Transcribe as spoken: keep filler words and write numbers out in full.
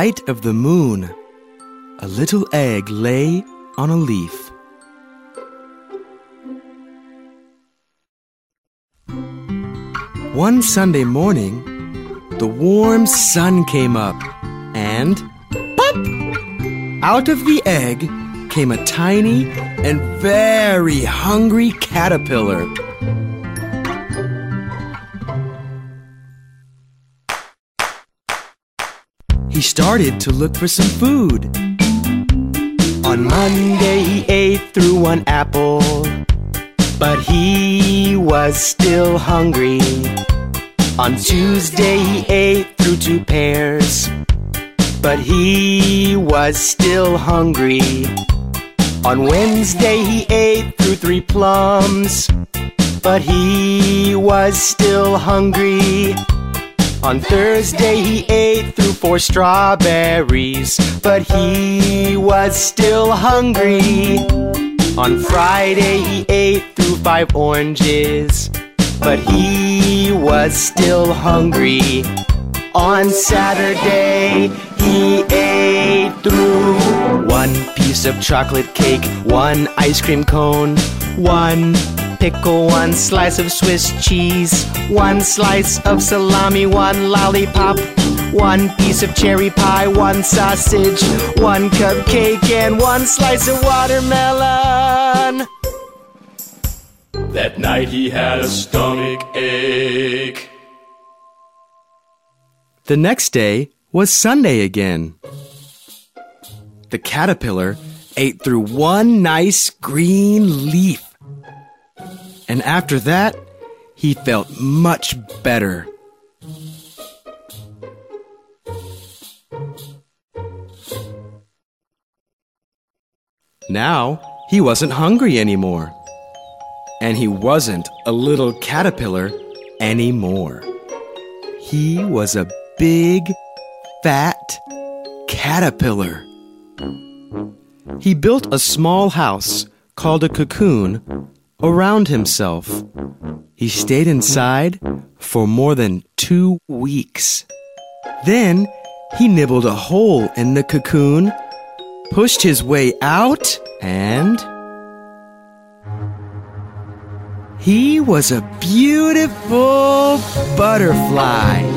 light of the moon, a little egg lay on a leaf. One Sunday morning, the warm sun came up, and pop! Out of the egg came a tiny and very hungry caterpillar. He started to look for some food. On Monday he ate through one apple, but he was still hungry. On Tuesday he ate through two pears, but he was still hungry. On Wednesday he ate through three plums, but he was still hungry. On Thursday he ate through four strawberries, but he was still hungry. On Friday he ate through five oranges, but he was still hungry. On Saturday he ate through one piece of chocolate cake, one ice cream cone, one pickle, one slice of Swiss cheese, one slice of salami, one lollipop, one piece of cherry pie, one sausage, one cupcake, and one slice of watermelon. That night he had a stomach ache. The next day was Sunday again. The caterpillar ate through one nice green leaf. And after that, he felt much better. Now, he wasn't hungry anymore. And he wasn't a little caterpillar anymore. He was a big, fat caterpillar. He built a small house called a cocoon around himself. He stayed inside for more than two weeks. Then he nibbled a hole in the cocoon, pushed his way out, and he was a beautiful butterfly.